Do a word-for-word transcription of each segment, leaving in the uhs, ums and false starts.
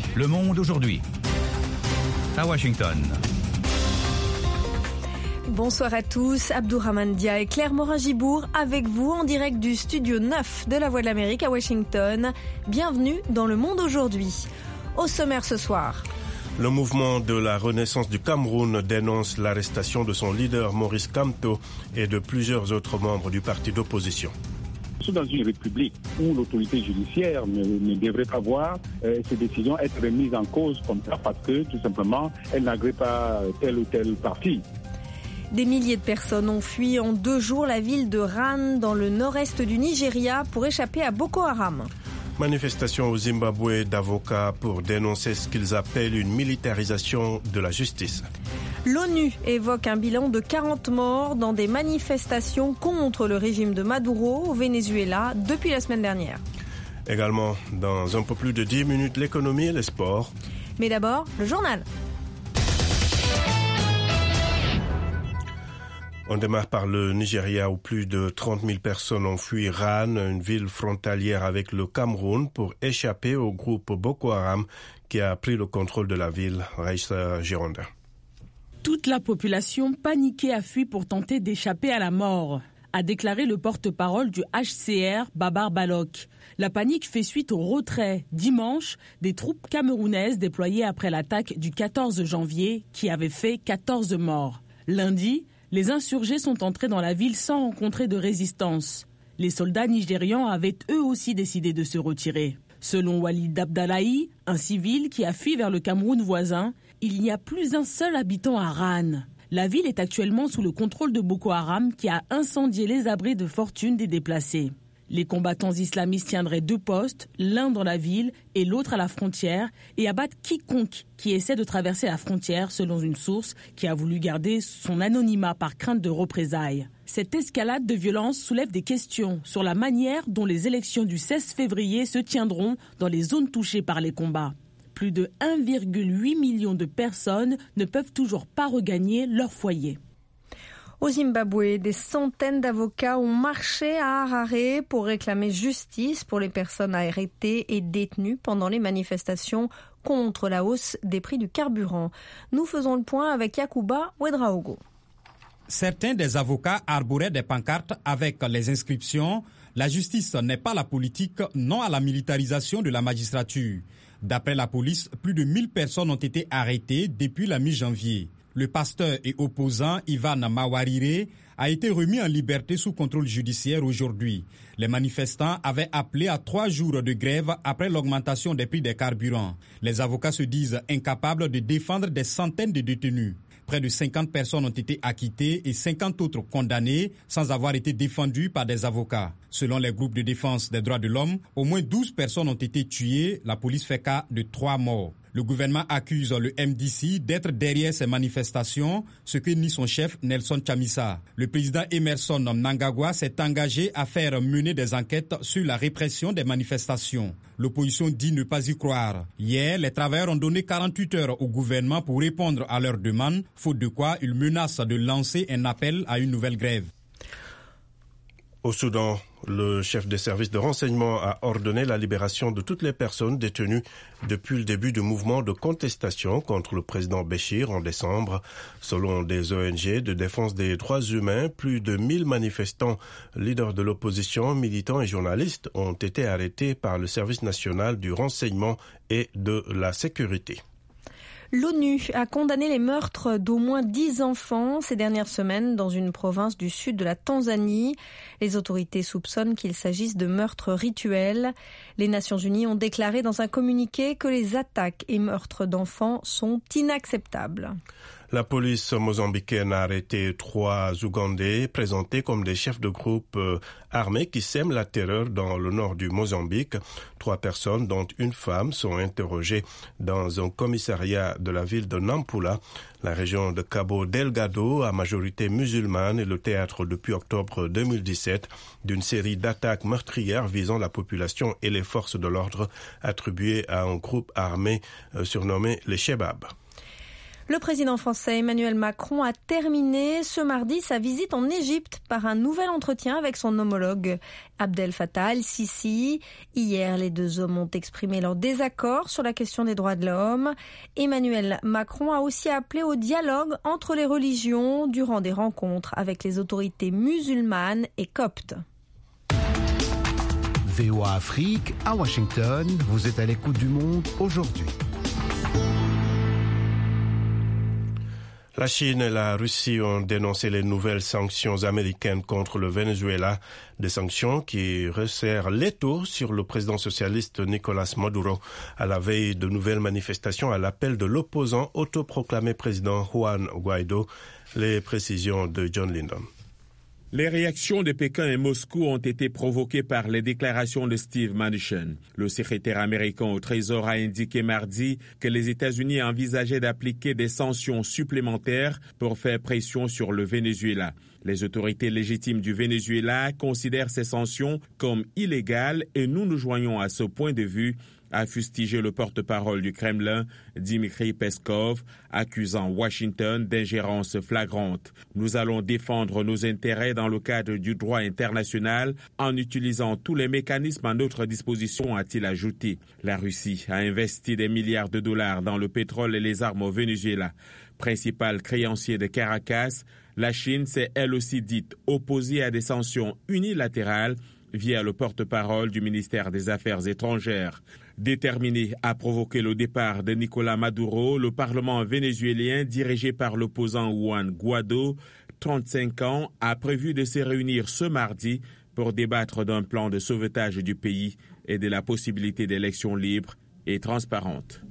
Le Monde aujourd'hui. À Washington. Bonsoir à tous, Abdourahmane Dia et Claire Morin-Gibour avec vous en direct du studio neuf de la Voix de l'Amérique à Washington. Bienvenue dans Le Monde aujourd'hui. Au sommaire ce soir. Le mouvement de la Renaissance du Cameroun dénonce l'arrestation de son leader Maurice Kamto et de plusieurs autres membres du parti d'opposition. Dans une république où l'autorité judiciaire ne, ne devrait pas voir euh, ces décisions être remises en cause comme ça parce que tout simplement elle n'agrée pas tel ou tel parti. Des milliers de personnes ont fui en deux jours la ville de Rann dans le nord-est du Nigeria pour échapper à Boko Haram. Manifestation au Zimbabwe d'avocats pour dénoncer ce qu'ils appellent une militarisation de la justice. L'ONU évoque un bilan de quarante morts dans des manifestations contre le régime de Maduro au Venezuela depuis la semaine dernière. Également, dans un peu plus de dix minutes, l'économie et les sports. Mais d'abord, le journal. On démarre par le Nigeria où plus de trente mille personnes ont fui Rann, une ville frontalière avec le Cameroun, pour échapper au groupe Boko Haram qui a pris le contrôle de la ville. Raïssa Gironda. Toute la population paniquée a fui pour tenter d'échapper à la mort, a déclaré le porte-parole du H C R, Babar Balok. La panique fait suite au retrait, dimanche, des troupes camerounaises déployées après l'attaque du quatorze janvier qui avait fait quatorze morts. Lundi, les insurgés sont entrés dans la ville sans rencontrer de résistance. Les soldats nigérians avaient eux aussi décidé de se retirer. Selon Walid Abdallahi, un civil qui a fui vers le Cameroun voisin, il n'y a plus un seul habitant à Rann. La ville est actuellement sous le contrôle de Boko Haram qui a incendié les abris de fortune des déplacés. Les combattants islamistes tiendraient deux postes, l'un dans la ville et l'autre à la frontière, et abattent quiconque qui essaie de traverser la frontière, selon une source qui a voulu garder son anonymat par crainte de représailles. Cette escalade de violence soulève des questions sur la manière dont les élections du seize février se tiendront dans les zones touchées par les combats. Plus de un virgule huit million de personnes ne peuvent toujours pas regagner leur foyer. Au Zimbabwe, des centaines d'avocats ont marché à Harare pour réclamer justice pour les personnes arrêtées et détenues pendant les manifestations contre la hausse des prix du carburant. Nous faisons le point avec Yacouba Ouedraogo. Certains des avocats arboraient des pancartes avec les inscriptions « La justice n'est pas la politique, non à la militarisation de la magistrature ». D'après la police, plus de mille personnes ont été arrêtées depuis la mi-janvier. Le pasteur et opposant Ivan Mawarire a été remis en liberté sous contrôle judiciaire aujourd'hui. Les manifestants avaient appelé à trois jours de grève après l'augmentation des prix des carburants. Les avocats se disent incapables de défendre des centaines de détenus. Près de cinquante personnes ont été acquittées et cinquante autres condamnées sans avoir été défendues par des avocats. Selon les groupes de défense des droits de l'homme, au moins douze personnes ont été tuées. La police fait cas de trois morts. Le gouvernement accuse le M D C d'être derrière ces manifestations, ce que nie son chef Nelson Chamisa. Le président Emerson Mnangagwa s'est engagé à faire mener des enquêtes sur la répression des manifestations. L'opposition dit ne pas y croire. Hier, les travailleurs ont donné quarante-huit heures au gouvernement pour répondre à leurs demandes, faute de quoi ils menacent de lancer un appel à une nouvelle grève. Au Soudan, le chef des services de renseignement a ordonné la libération de toutes les personnes détenues depuis le début du mouvement de contestation contre le président Béchir en décembre. Selon des O N G de défense des droits humains, plus de mille manifestants, leaders de l'opposition, militants et journalistes ont été arrêtés par le service national du renseignement et de la sécurité. L'ONU a condamné les meurtres d'au moins dix enfants ces dernières semaines dans une province du sud de la Tanzanie. Les autorités soupçonnent qu'il s'agisse de meurtres rituels. Les Nations Unies ont déclaré dans un communiqué que les attaques et meurtres d'enfants sont inacceptables. La police mozambicaine a arrêté trois Ougandais présentés comme des chefs de groupe euh, armés qui sèment la terreur dans le nord du Mozambique. Trois personnes, dont une femme, sont interrogées dans un commissariat de la ville de Nampula. La région de Cabo Delgado, à majorité musulmane, est le théâtre depuis octobre deux mille dix-sept d'une série d'attaques meurtrières visant la population et les forces de l'ordre attribuées à un groupe armé euh, surnommé les Chebab. Le président français Emmanuel Macron a terminé ce mardi sa visite en Égypte par un nouvel entretien avec son homologue Abdel Fattah al-Sisi. Hier, les deux hommes ont exprimé leur désaccord sur la question des droits de l'homme. Emmanuel Macron a aussi appelé au dialogue entre les religions durant des rencontres avec les autorités musulmanes et coptes. V O A Afrique, à Washington, vous êtes à l'écoute du monde aujourd'hui. La Chine et la Russie ont dénoncé les nouvelles sanctions américaines contre le Venezuela, des sanctions qui resserrent l'étau sur le président socialiste Nicolás Maduro à la veille de nouvelles manifestations à l'appel de l'opposant autoproclamé président Juan Guaido. Les précisions de John Lindon. Les réactions de Pékin et Moscou ont été provoquées par les déclarations de Steve Mnuchin. Le secrétaire américain au Trésor a indiqué mardi que les États-Unis envisageaient d'appliquer des sanctions supplémentaires pour faire pression sur le Venezuela. Les autorités légitimes du Venezuela considèrent ces sanctions comme illégales et nous nous joignons à ce point de vue, a fustigé le porte-parole du Kremlin, Dmitry Peskov, accusant Washington d'ingérence flagrante. Nous allons défendre nos intérêts dans le cadre du droit international en utilisant tous les mécanismes à notre disposition, a-t-il ajouté. La Russie a investi des milliards de dollars dans le pétrole et les armes au Venezuela. Principal créancier de Caracas, la Chine s'est elle aussi dite opposée à des sanctions unilatérales via le porte-parole du ministère des Affaires étrangères. Déterminé à provoquer le départ de Nicolás Maduro, le Parlement vénézuélien, dirigé par l'opposant Juan Guaido, trente-cinq ans, a prévu de se réunir ce mardi pour débattre d'un plan de sauvetage du pays et de la possibilité d'élections libres et transparentes.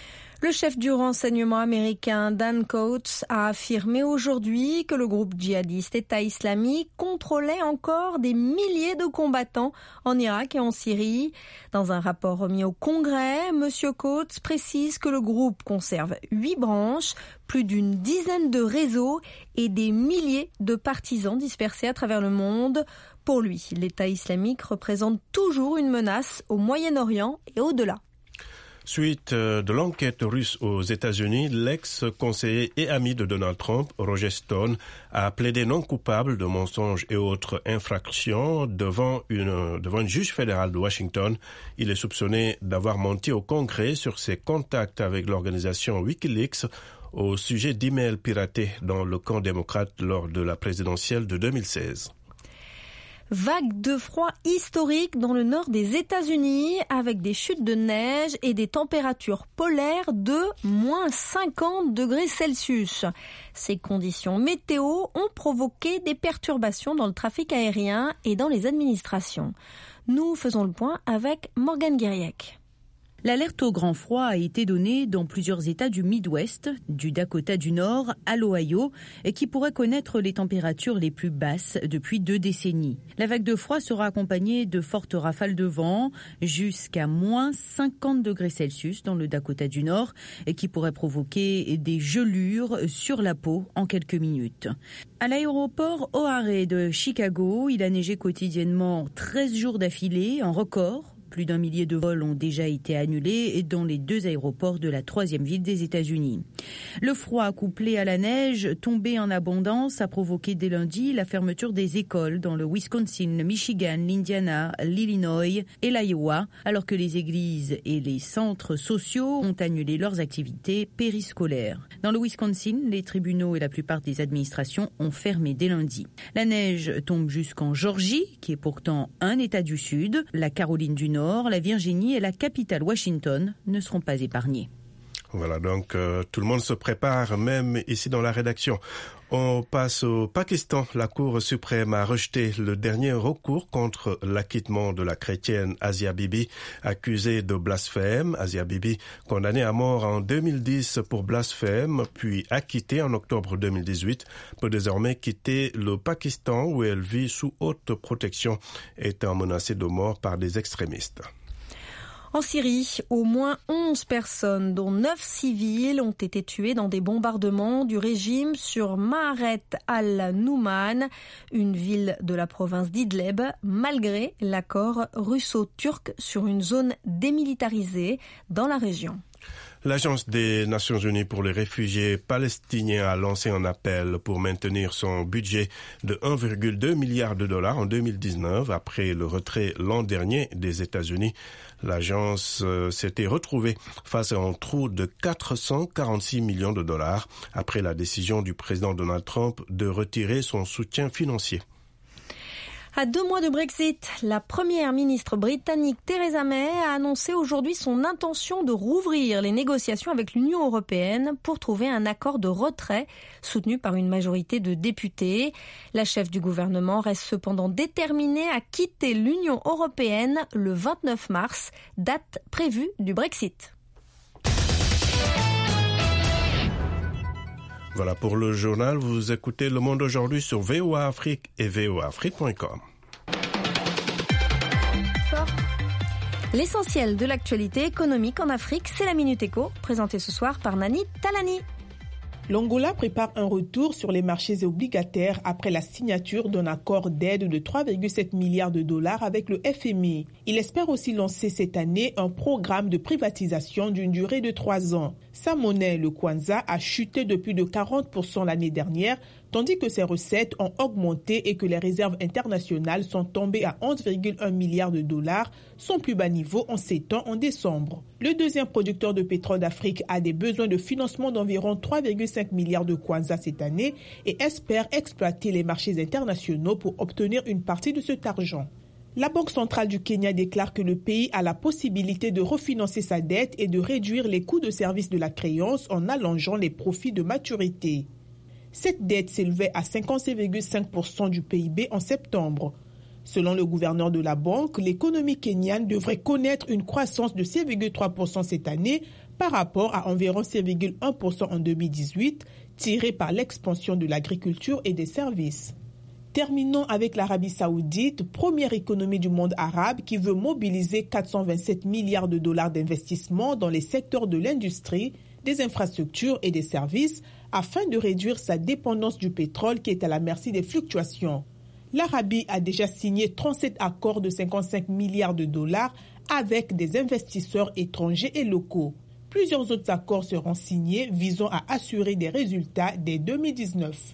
Le chef du renseignement américain Dan Coats a affirmé aujourd'hui que le groupe djihadiste État islamique contrôlait encore des milliers de combattants en Irak et en Syrie. Dans un rapport remis au Congrès, M. Coats précise que le groupe conserve huit branches, plus d'une dizaine de réseaux et des milliers de partisans dispersés à travers le monde. Pour lui, l'État islamique représente toujours une menace au Moyen-Orient et au-delà. Suite de l'enquête russe aux États-Unis, l'ex-conseiller et ami de Donald Trump, Roger Stone, a plaidé non coupable de mensonges et autres infractions devant une, devant une juge fédérale de Washington. Il est soupçonné d'avoir menti au Congrès sur ses contacts avec l'organisation Wikileaks au sujet d'emails piratés dans le camp démocrate lors de la présidentielle de deux mille seize. Vague de froid historique dans le nord des États-Unis avec des chutes de neige et des températures polaires de moins cinquante degrés Celsius. Ces conditions météo ont provoqué des perturbations dans le trafic aérien et dans les administrations. Nous faisons le point avec Morgane Guiriec. L'alerte au grand froid a été donnée dans plusieurs États du Midwest, du Dakota du Nord à l'Ohio, et qui pourraient connaître les températures les plus basses depuis deux décennies. La vague de froid sera accompagnée de fortes rafales de vent, jusqu'à moins cinquante degrés Celsius dans le Dakota du Nord, et qui pourraient provoquer des gelures sur la peau en quelques minutes. À l'aéroport O'Hare de Chicago, il a neigé quotidiennement treize jours d'affilée, en record. Plus d'un millier de vols ont déjà été annulés dans les deux aéroports de la troisième ville des États-Unis. Le froid couplé à la neige tombée en abondance a provoqué dès lundi la fermeture des écoles dans le Wisconsin, le Michigan, l'Indiana, l'Illinois et l'Iowa, alors que les églises et les centres sociaux ont annulé leurs activités périscolaires. Dans le Wisconsin, les tribunaux et la plupart des administrations ont fermé dès lundi. La neige tombe jusqu'en Géorgie, qui est pourtant un État du Sud, la Caroline du Nord, la Virginie et la capitale Washington ne seront pas épargnés. Voilà, donc euh, tout le monde se prépare, même ici dans la rédaction. On passe au Pakistan. La Cour suprême a rejeté le dernier recours contre l'acquittement de la chrétienne Asia Bibi, accusée de blasphème. Asia Bibi, condamnée à mort en deux mille dix pour blasphème, puis acquittée en octobre deux mille dix-huit, peut désormais quitter le Pakistan où elle vit sous haute protection, étant menacée de mort par des extrémistes. En Syrie, au moins onze personnes, dont neuf civils, ont été tuées dans des bombardements du régime sur Maaret al-Nouman, une ville de la province d'Idleb, malgré l'accord russo-turc sur une zone démilitarisée dans la région. L'Agence des Nations Unies pour les réfugiés palestiniens a lancé un appel pour maintenir son budget de un virgule deux milliard de dollars en deux mille dix-neuf après le retrait l'an dernier des États-Unis. L'agence euh, s'était retrouvée face à un trou de quatre cent quarante-six millions de dollars après la décision du président Donald Trump de retirer son soutien financier. À deux mois de Brexit, la première ministre britannique Theresa May a annoncé aujourd'hui son intention de rouvrir les négociations avec l'Union européenne pour trouver un accord de retrait soutenu par une majorité de députés. La chef du gouvernement reste cependant déterminée à quitter l'Union européenne le vingt-neuf mars, date prévue du Brexit. Voilà pour le journal. Vous écoutez Le Monde aujourd'hui sur V O A Afrique et V O A Afrique point com. L'essentiel de l'actualité économique en Afrique, c'est la Minute Éco, présentée ce soir par Nani Talani. L'Angola prépare un retour sur les marchés obligataires après la signature d'un accord d'aide de trois virgule sept milliards de dollars avec le F M I. Il espère aussi lancer cette année un programme de privatisation d'une durée de trois ans. Sa monnaie, le Kwanza, a chuté de plus de quarante pour cent l'année dernière, tandis que ses recettes ont augmenté et que les réserves internationales sont tombées à onze virgule un milliards de dollars, son plus bas niveau en sept ans en décembre. Le deuxième producteur de pétrole d'Afrique a des besoins de financement d'environ trois virgule cinq milliards de Kwanza cette année et espère exploiter les marchés internationaux pour obtenir une partie de cet argent. La Banque centrale du Kenya déclare que le pays a la possibilité de refinancer sa dette et de réduire les coûts de service de la créance en allongeant les profits de maturité. Cette dette s'élevait à cinquante-sept virgule cinq pour cent du P I B en septembre. Selon le gouverneur de la banque, l'économie kenyane devrait connaître une croissance de six virgule trois pour cent cette année par rapport à environ six virgule un pour cent en deux mille dix-huit, tirée par l'expansion de l'agriculture et des services. Terminons avec l'Arabie Saoudite, première économie du monde arabe qui veut mobiliser quatre cent vingt-sept milliards de dollars d'investissement dans les secteurs de l'industrie, des infrastructures et des services afin de réduire sa dépendance du pétrole qui est à la merci des fluctuations. L'Arabie a déjà signé trente-sept accords de cinquante-cinq milliards de dollars avec des investisseurs étrangers et locaux. Plusieurs autres accords seront signés visant à assurer des résultats dès deux mille dix-neuf.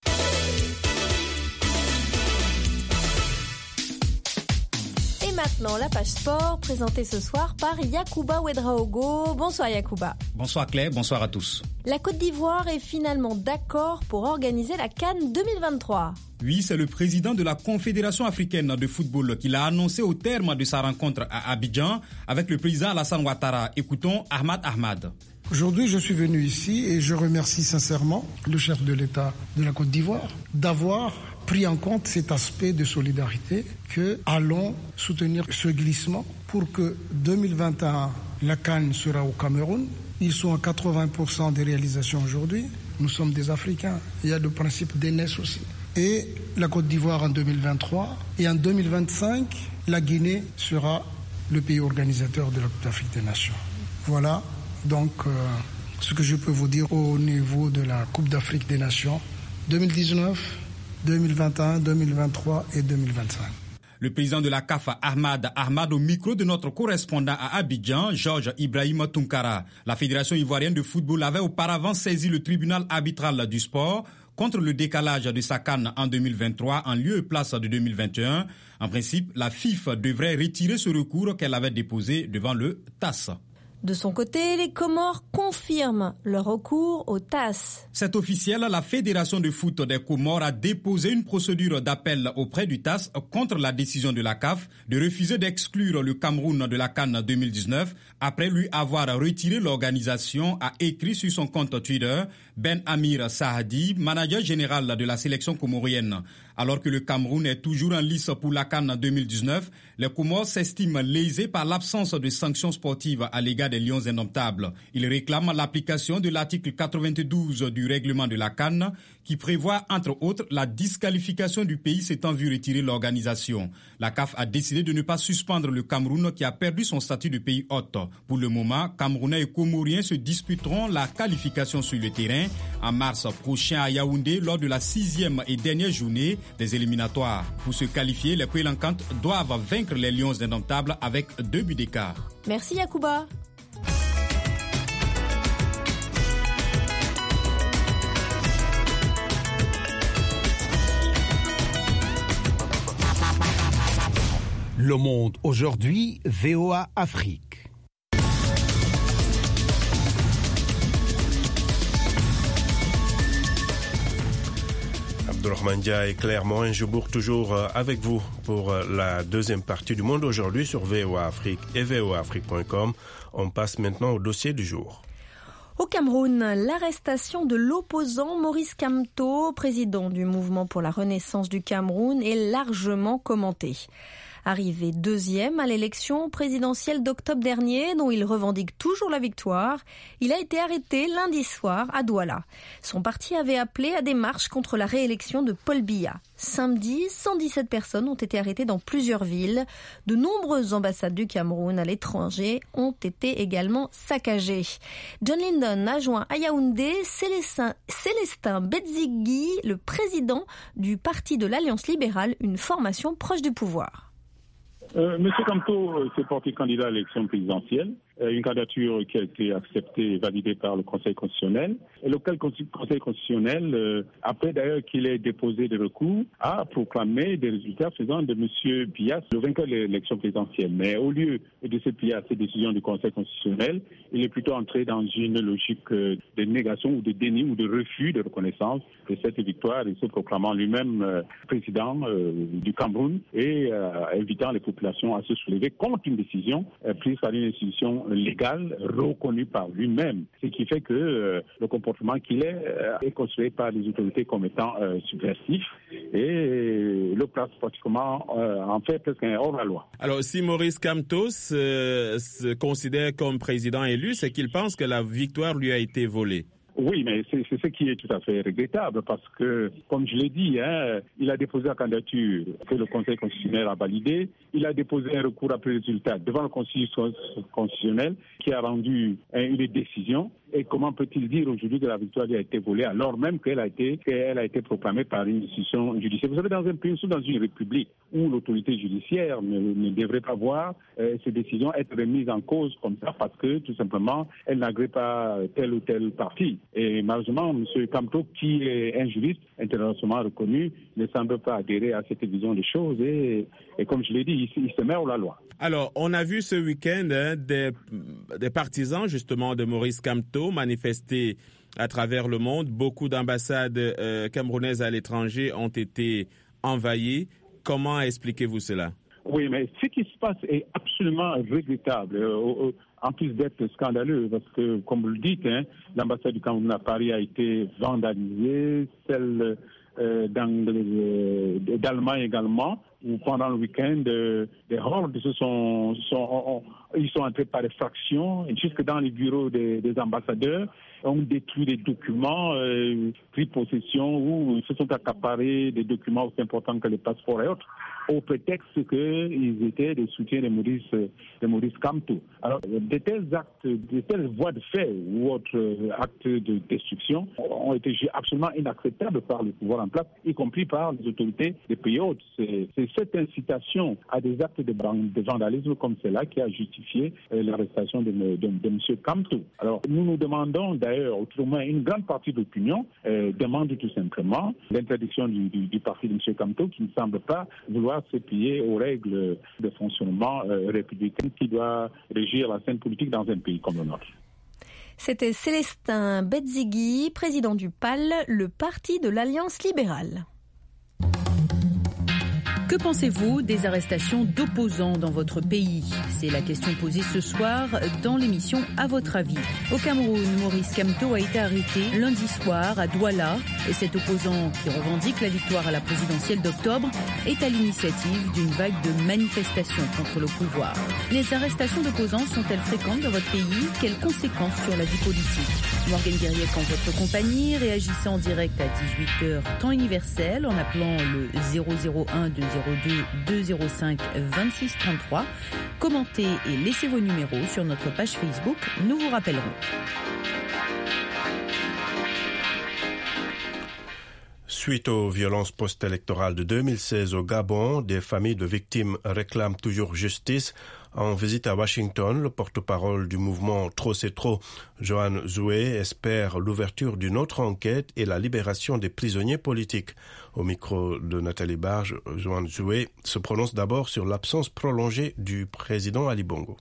Maintenant, la page sport, présentée ce soir par Yacouba Ouedraogo. Bonsoir Yacouba. Bonsoir Claire, bonsoir à tous. La Côte d'Ivoire est finalement d'accord pour organiser la CAN deux mille vingt-trois. Oui, c'est le président de la Confédération africaine de football qui l'a annoncé au terme de sa rencontre à Abidjan avec le président Alassane Ouattara. Écoutons Ahmad Ahmad. Aujourd'hui, je suis venu ici et je remercie sincèrement le chef de l'État de la Côte d'Ivoire d'avoir pris en compte cet aspect de solidarité que allons soutenir ce glissement pour que deux mille vingt et un, la CAN sera au Cameroun. Ils sont à quatre-vingts pour cent des réalisations aujourd'hui. Nous sommes des Africains. Il y a le principe d'aînesse aussi. Et la Côte d'Ivoire en deux mille vingt-trois. Et en deux mille vingt-cinq, la Guinée sera le pays organisateur de la Coupe d'Afrique des Nations. Voilà donc euh, ce que je peux vous dire au niveau de la Coupe d'Afrique des Nations deux mille dix-neuf, deux mille vingt et un, deux mille vingt-trois et deux mille vingt-cinq. Le président de la C A F, Ahmad Ahmad, au micro de notre correspondant à Abidjan, Georges Ibrahima Tunkara. La Fédération ivoirienne de football avait auparavant saisi le tribunal arbitral du sport contre le décalage de sa CAN en deux mille vingt-trois en lieu et place de deux mille vingt et un. En principe, la FIFA devrait retirer ce recours qu'elle avait déposé devant le T A S. De son côté, les Comores confirment leur recours au T A S. C'est officiel, la Fédération de foot des Comores a déposé une procédure d'appel auprès du T A S contre la décision de la C A F de refuser d'exclure le Cameroun de la CAN deux mille dix-neuf après lui avoir retiré l'organisation, a écrit sur son compte Twitter Ben Amir Sahadi, manager général de la sélection comorienne. Alors que le Cameroun est toujours en lice pour la CAN deux mille dix-neuf, les Comores s'estiment lésés par l'absence de sanctions sportives à l'égard des Lions indomptables. Ils réclament l'application de l'article quatre-vingt-douze du règlement de la CAN qui prévoit entre autres la disqualification du pays s'étant vu retirer l'organisation. La C A F a décidé de ne pas suspendre le Cameroun qui a perdu son statut de pays hôte. Pour le moment, Camerounais et Comoriens se disputeront la qualification sur le terrain en mars prochain à Yaoundé lors de la sixième et dernière journée des éliminatoires. Pour se qualifier, les Pélancantes doivent vaincre les Lions indomptables avec deux buts d'écart. Merci Yacouba. Le Monde aujourd'hui, V O A Afrique. Abdourahmane Dia et Claire Morin-Joubourg toujours avec vous pour la deuxième partie du Monde aujourd'hui sur V O A Afrique et V O A Afrique point com. On passe maintenant au dossier du jour. Au Cameroun, l'arrestation de l'opposant Maurice Kamto, président du mouvement pour la renaissance du Cameroun, est largement commentée. Arrivé deuxième à l'élection présidentielle d'octobre dernier, dont il revendique toujours la victoire, il a été arrêté lundi soir à Douala. Son parti avait appelé à des marches contre la réélection de Paul Biya. Samedi, cent dix-sept personnes ont été arrêtées dans plusieurs villes. De nombreuses ambassades du Cameroun à l'étranger ont été également saccagées. John Lyndon a joint à Yaoundé Célestin, Célestin Bedzigui, le président du parti de l'Alliance libérale, une formation proche du pouvoir. Euh, Monsieur Kamto s'est porté candidat à l'élection présidentielle, euh, une candidature qui a été acceptée et validée par le Conseil constitutionnel. Et le Conseil constitutionnel, euh, après d'ailleurs qu'il ait déposé des recours, a proclamé des résultats faisant de Monsieur Biya le vainqueur de l'élection présidentielle. Mais au lieu de se plier à ces décisions du Conseil constitutionnel, il est plutôt entré dans une logique euh, de négation ou de déni ou de refus de reconnaissance de cette victoire et se proclamant lui-même euh, président euh, du Cameroun et euh, invitant les populations à se soulever contre une décision euh, prise par une institution légale reconnue par lui-même. Ce qui fait que euh, le comportement qu'il est euh, est considéré par les autorités comme étant euh, subversif et le place pratiquement euh, en fait presque un hors-la-loi. Alors si Maurice Kamto se, se considère comme président élu, c'est qu'il pense que la victoire lui a été volée. Oui, mais c'est, c'est ce qui est tout à fait regrettable parce que, comme je l'ai dit, hein, il a déposé la candidature que le Conseil constitutionnel a validée. Il a déposé un recours après le résultat devant le Conseil constitutionnel qui a rendu hein, une décision. Et comment peut-il dire aujourd'hui que la victoire lui a été volée alors même qu'elle a été, qu'elle a été proclamée par une institution judiciaire? Vous savez, dans un pays, dans une république où l'autorité judiciaire ne, ne devrait pas voir euh, ces décisions être remises en cause comme ça parce que tout simplement elle n'agrée pas tel ou tel parti. Et malheureusement, M. Kamto, qui est un juriste internationalement reconnu, ne semble pas adhérer à cette vision des choses et, et comme je l'ai dit, il, il se met hors la loi. Alors, on a vu ce week-end hein, des, des partisans justement de Maurice Kamto manifester à travers le monde. Beaucoup d'ambassades euh, camerounaises à l'étranger ont été envahies. Comment expliquez-vous cela? Oui, mais ce qui se passe est absolument regrettable, euh, en plus d'être scandaleux, parce que, comme vous le dites, hein, l'ambassade du Cameroun à Paris a été vandalisée, celle euh, d'Allemagne également, où pendant le week-end, euh, des hordes se sont, sont on, on, ils sont entrés par des fractions, jusque dans les bureaux des, des ambassadeurs, ont détruit des documents, euh, pris possession, ou ils se sont accaparés des documents aussi importants que les passeports et autres, au prétexte qu'ils étaient des soutiens de Maurice, de Maurice Kamto. Alors, de tels actes, de telles voies de fait ou autres actes de destruction ont été absolument inacceptables par le pouvoir en place, y compris par les autorités des pays hôtes. C'est, c'est cette incitation à des actes de, de vandalisme comme cela qui a justifié euh, l'arrestation de, de, de M. Kamto. Alors, nous nous demandons d'ailleurs, autrement, une grande partie de l'opinion euh, demande tout simplement l'interdiction du, du, du parti de M. Kamto qui ne semble pas vouloir se plier aux règles de fonctionnement euh, républicain qui doit régir la scène politique dans un pays comme le nôtre. C'était Célestin Bedzigui, président du P A L, le parti de l'Alliance libérale. Que pensez-vous des arrestations d'opposants dans votre pays? C'est la question posée ce soir dans l'émission À votre avis. Au Cameroun, Maurice Kamto a été arrêté lundi soir à Douala. Et cet opposant qui revendique la victoire à la présidentielle d'octobre est à l'initiative d'une vague de manifestations contre le pouvoir. Les arrestations d'opposants sont-elles fréquentes dans votre pays? Quelles conséquences sur la vie politique? Morgane Guiriec en votre compagnie, réagissez en direct à dix-huit heures temps universel en appelant le zéro zéro un deux zéro deux deux zéro cinq vingt-six trente-trois. Commentez et laissez vos numéros sur notre page Facebook. Nous vous rappellerons. Suite aux violences post-électorales de deux mille seize au Gabon, des familles de victimes réclament toujours justice En visite à Washington, le porte-parole du mouvement Trop c'est trop, Johan Zoué, espère l'ouverture d'une autre enquête et la libération des prisonniers politiques. Au micro de Nathalie Barge, Johan Zoué se prononce d'abord sur l'absence prolongée du président Ali Bongo.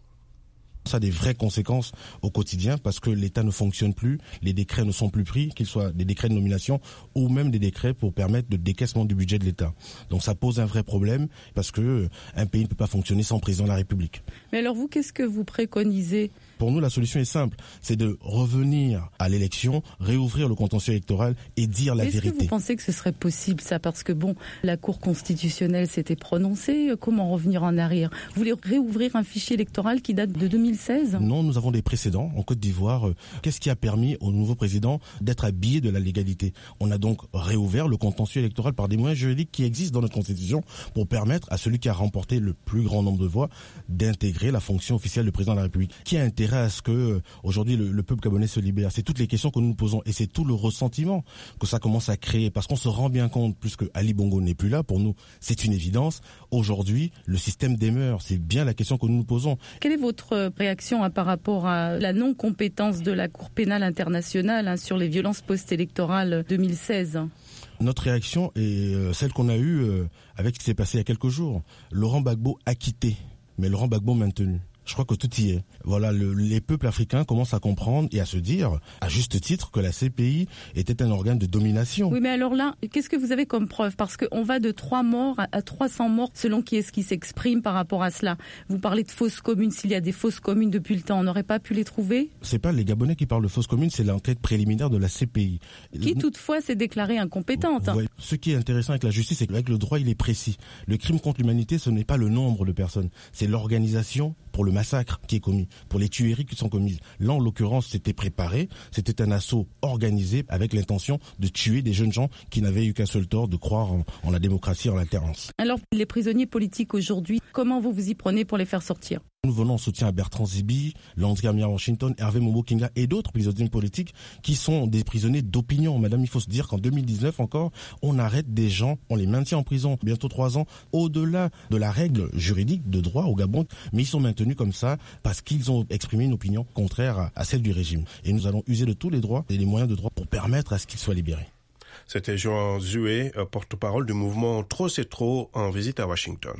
Ça a des vraies conséquences au quotidien parce que l'État ne fonctionne plus, les décrets ne sont plus pris, qu'ils soient des décrets de nomination ou même des décrets pour permettre le décaissement du budget de l'État. Donc ça pose un vrai problème parce que un pays ne peut pas fonctionner sans président de la République. Mais alors vous, qu'est-ce que vous préconisez ? Pour nous, la solution est simple, c'est de revenir à l'élection, réouvrir le contentieux électoral et dire la Est-ce vérité. Est-ce que vous pensez que ce serait possible ça ? Parce que bon, la Cour constitutionnelle s'était prononcée, comment revenir en arrière ? Vous voulez réouvrir un fichier électoral qui date de deux mille seize ? Non, nous avons des précédents en Côte d'Ivoire. Qu'est-ce qui a permis au nouveau président d'être habillé de la légalité ? On a donc réouvert le contentieux électoral par des moyens juridiques qui existent dans notre Constitution pour permettre à celui qui a remporté le plus grand nombre de voix d'intégrer la fonction officielle de président de la République. Qui a intérêt à ce que euh, aujourd'hui le, le peuple gabonais se libère ? C'est toutes les questions que nous nous posons et c'est tout le ressentiment que ça commence à créer parce qu'on se rend bien compte, puisque Ali Bongo n'est plus là, pour nous c'est une évidence. Aujourd'hui, le système demeure. C'est bien la question que nous nous posons. Quelle est votre réaction hein, par rapport à la non-compétence de la Cour pénale internationale hein, sur les violences post-électorales deux mille seize ? Notre réaction est euh, celle qu'on a eue euh, avec ce qui s'est passé il y a quelques jours. Laurent Gbagbo acquitté, mais Laurent Gbagbo maintenu. Je crois que tout y est. Voilà, le, les peuples africains commencent à comprendre et à se dire, à juste titre, que la C P I était un organe de domination. Oui, mais alors là, qu'est-ce que vous avez comme preuve ? Parce qu'on va de trois morts à trois cents morts selon qui est-ce qui s'exprime par rapport à cela. Vous parlez de fausses communes. S'il y a des fausses communes depuis le temps, on n'aurait pas pu les trouver ? C'est pas les Gabonais qui parlent de fausses communes, c'est l'enquête préliminaire de la C P I. Qui toutefois s'est déclarée incompétente. Ouais. Ce qui est intéressant avec la justice, c'est qu'avec le droit, il est précis. Le crime contre l'humanité, ce n'est pas le nombre de personnes, c'est l'organisation pour le massacre qui est commis, pour les tueries qui sont commises. Là, en l'occurrence, c'était préparé, c'était un assaut organisé avec l'intention de tuer des jeunes gens qui n'avaient eu qu'un seul tort, de croire en, en la démocratie, en l'alternance. Alors, les prisonniers politiques aujourd'hui, comment vous vous y prenez pour les faire sortir ? Nous venons en soutien à Bertrand Zibi, Landry Amia Washington, Hervé Momo-Kinga et d'autres prisonniers politiques qui sont des prisonniers d'opinion. Madame, il faut se dire qu'en deux mille dix-neuf encore, on arrête des gens, on les maintient en prison bientôt trois ans, au-delà de la règle juridique de droit au Gabon, mais ils sont maintenus comme ça parce qu'ils ont exprimé une opinion contraire à, à celle du régime. Et nous allons user de tous les droits et les moyens de droit pour permettre à ce qu'ils soient libérés. C'était Johan Zoué, porte-parole du mouvement Trop c'est trop, en visite à Washington.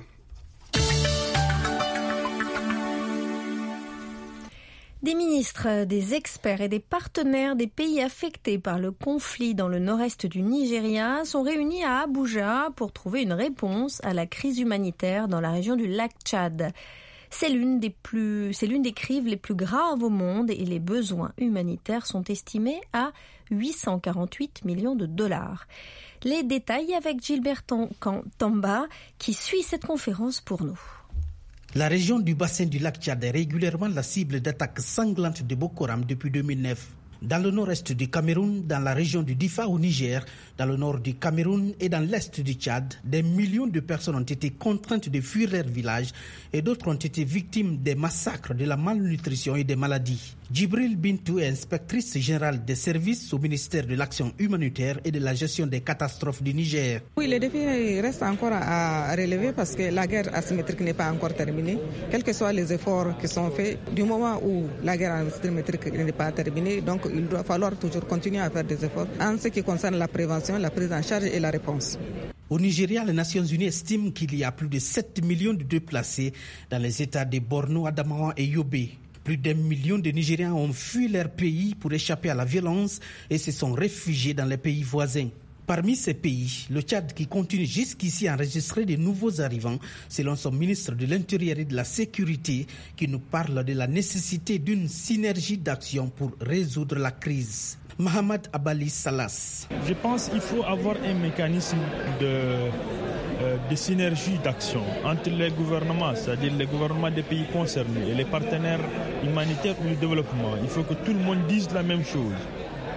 Des ministres, des experts et des partenaires des pays affectés par le conflit dans le nord-est du Nigeria sont réunis à Abuja pour trouver une réponse à la crise humanitaire dans la région du lac Tchad. C'est l'une des plus, c'est l'une des crises les plus graves au monde et les besoins humanitaires sont estimés à huit cent quarante-huit millions de dollars. Les détails avec Gilbert Tamba qui suit cette conférence pour nous. La région du bassin du lac Tchad est régulièrement la cible d'attaques sanglantes de Boko Haram depuis deux mille neuf. Dans le nord-est du Cameroun, dans la région du Difa au Niger, dans le nord du Cameroun et dans l'est du Tchad, des millions de personnes ont été contraintes de fuir leur village et d'autres ont été victimes des massacres, de la malnutrition et des maladies. Djibril Bintou est inspectrice générale des services au ministère de l'Action humanitaire et de la gestion des catastrophes du Niger. Oui, le défi reste encore à relever parce que la guerre asymétrique n'est pas encore terminée. Quels que soient les efforts qui sont faits, du moment où la guerre asymétrique n'est pas terminée, donc il doit falloir toujours continuer à faire des efforts en ce qui concerne la prévention, la prise en charge et la réponse. Au Nigeria, les Nations Unies estiment qu'il y a plus de sept millions de déplacés dans les États de Borno, Adamawa et Yobe. Plus d'un million de Nigériens ont fui leur pays pour échapper à la violence et se sont réfugiés dans les pays voisins. Parmi ces pays, le Tchad qui continue jusqu'ici à enregistrer de nouveaux arrivants, selon son ministre de l'Intérieur et de la Sécurité, qui nous parle de la nécessité d'une synergie d'action pour résoudre la crise. Mohamed Abali Salas. Je pense qu'il faut avoir un mécanisme de, euh, de synergie d'action entre les gouvernements, c'est-à-dire les gouvernements des pays concernés et les partenaires humanitaires ou du développement. Il faut que tout le monde dise la même chose.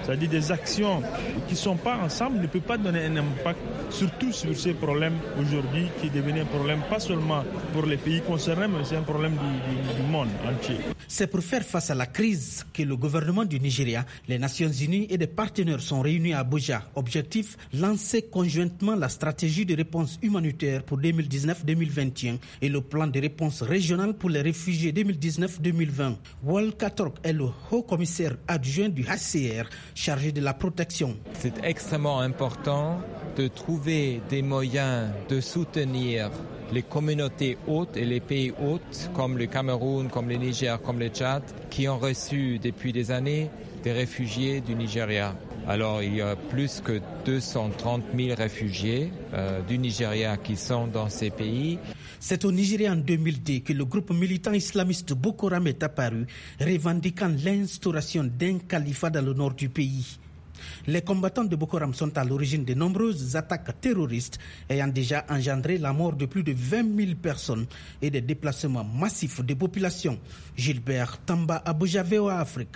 C'est-à-dire des actions qui ne sont pas ensemble ne peuvent pas donner un impact, surtout sur ces problèmes aujourd'hui qui deviennent un problème pas seulement pour les pays concernés, mais c'est un problème du, du, du monde entier. C'est pour faire face à la crise que le gouvernement du Nigeria, les Nations Unies et des partenaires sont réunis à Abuja. Objectif, lancer conjointement la stratégie de réponse humanitaire pour deux mille dix-neuf deux mille vingt et un et le plan de réponse régionale pour les réfugiés deux mille dix-neuf deux mille vingt. Wal Katorp est le haut-commissaire adjoint du H C R chargé de la protection. C'est extrêmement important de trouver des moyens de soutenir les communautés hôtes et les pays hôtes comme le Cameroun, comme le Niger, comme le Tchad, qui ont reçu depuis des années des réfugiés du Nigeria. Alors il y a plus que deux cent trente mille réfugiés euh, du Nigeria qui sont dans ces pays. C'est au Nigeria en deux mille deux que le groupe militant islamiste Boko Haram est apparu, revendiquant l'instauration d'un califat dans le nord du pays. Les combattants de Boko Haram sont à l'origine de nombreuses attaques terroristes ayant déjà engendré la mort de plus de vingt mille personnes et des déplacements massifs de populations. Gilbert Tamba, Abuja, V O A Afrique.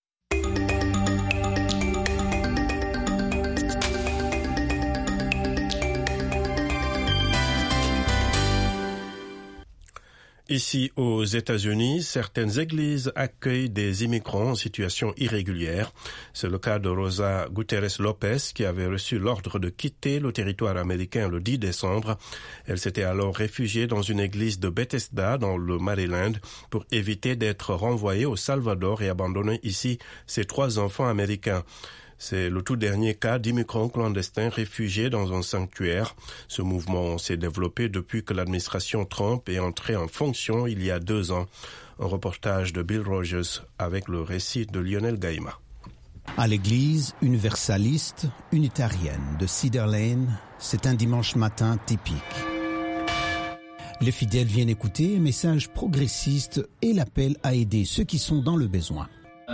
Ici aux États-Unis, certaines églises accueillent des immigrants en situation irrégulière. C'est le cas de Rosa Gutiérrez Lopez qui avait reçu l'ordre de quitter le territoire américain le dix décembre. Elle s'était alors réfugiée dans une église de Bethesda dans le Maryland pour éviter d'être renvoyée au Salvador et abandonner ici ses trois enfants américains. C'est le tout dernier cas d'immigrants clandestins réfugiés dans un sanctuaire. Ce mouvement s'est développé depuis que l'administration Trump est entrée en fonction il y a deux ans. Un reportage de Bill Rogers avec le récit de Lionel Gaïma. À l'église universaliste unitarienne de Cedar Lane, c'est un dimanche matin typique. Les fidèles viennent écouter un message progressiste et l'appel à aider ceux qui sont dans le besoin.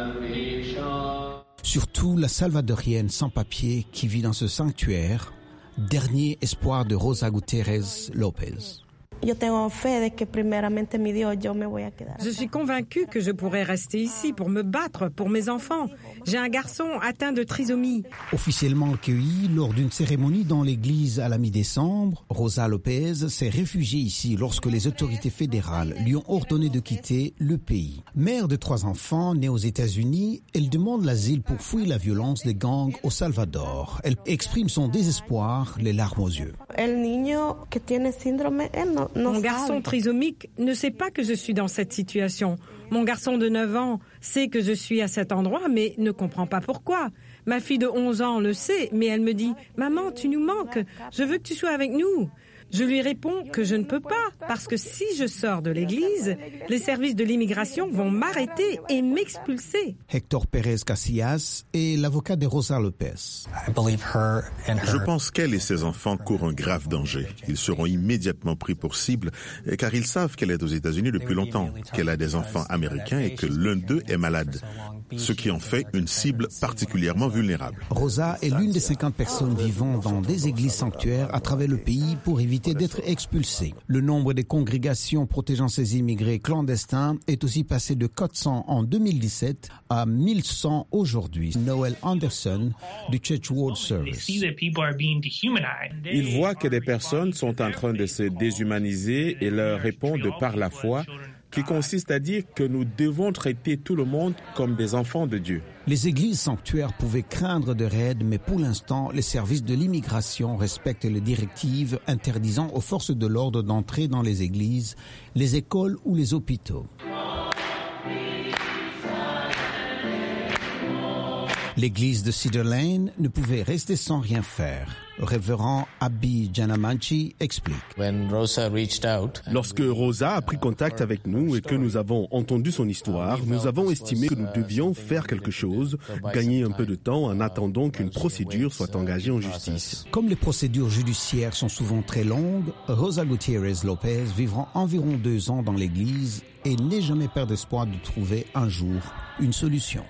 Surtout la salvadorienne sans papier qui vit dans ce sanctuaire, dernier espoir de Rosa Gutiérrez Lopez. Je suis convaincue que je pourrais rester ici pour me battre pour mes enfants. J'ai un garçon atteint de trisomie. Officiellement accueillie lors d'une cérémonie dans l'église à la mi-décembre, Rosa Lopez s'est réfugiée ici lorsque les autorités fédérales lui ont ordonné de quitter le pays. Mère de trois enfants née aux États-Unis, elle demande l'asile pour fuir la violence des gangs au Salvador. Elle exprime son désespoir, les larmes aux yeux. Mon garçon trisomique ne sait pas que je suis dans cette situation. Mon garçon de neuf ans sait que je suis à cet endroit, mais ne comprend pas pourquoi. Ma fille de onze ans le sait, mais elle me dit « Maman, tu nous manques, je veux que tu sois avec nous ». Je lui réponds que je ne peux pas, parce que si je sors de l'église, les services de l'immigration vont m'arrêter et m'expulser. Hector Pérez Casillas est l'avocat de Rosa Lopez. Je pense qu'elle et ses enfants courent un grave danger. Ils seront immédiatement pris pour cible, car ils savent qu'elle est aux États-Unis depuis longtemps, qu'elle a des enfants américains et que l'un d'eux est malade, ce qui en fait une cible particulièrement vulnérable. Rosa est l'une des cinquante personnes vivant dans des églises sanctuaires à travers le pays pour éviter d'être expulsés. Le nombre des congrégations protégeant ces immigrés clandestins est aussi passé de quatre cents en deux mille dix-sept à mille cent aujourd'hui. Noel Anderson du Church World Service. Ils voient que des personnes sont en train de se déshumaniser et leur répondent par la foi, qui consiste à dire que nous devons traiter tout le monde comme des enfants de Dieu. Les églises sanctuaires pouvaient craindre de raids, mais pour l'instant, les services de l'immigration respectent les directives interdisant aux forces de l'ordre d'entrer dans les églises, les écoles ou les hôpitaux. L'église de Cedar Lane ne pouvait rester sans rien faire. Le révérend Abi Janamanchi explique. Lorsque Rosa a pris contact avec nous et que nous avons entendu son histoire, nous avons estimé que nous devions faire quelque chose, gagner un peu de temps en attendant qu'une procédure soit engagée en justice. Comme les procédures judiciaires sont souvent très longues, Rosa Gutiérrez Lopez vivra environ deux ans dans l'église et n'est jamais perdre d'espoir de trouver un jour une solution.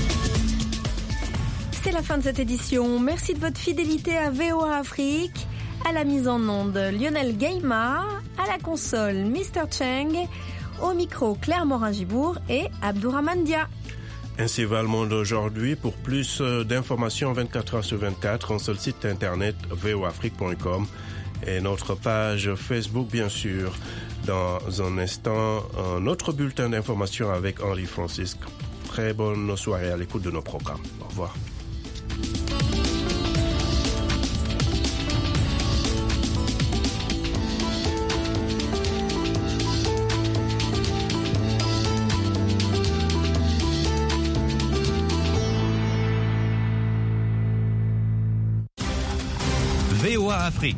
C'est la fin de cette édition. Merci de votre fidélité à V O A Afrique. à la mise en onde, Lionel Gaima, à la console, mister Cheng, au micro, Claire Morin-Gibourg et Abdourahmane Dia. Ainsi va le monde aujourd'hui. Pour plus d'informations vingt-quatre heures sur vingt-quatre, on se le site internet v o afrique point com et notre page Facebook, bien sûr. Dans un instant, un autre bulletin d'information avec Henri Francisque. Très bonne soirée à l'écoute de nos programmes. Au revoir. V O A Afrique,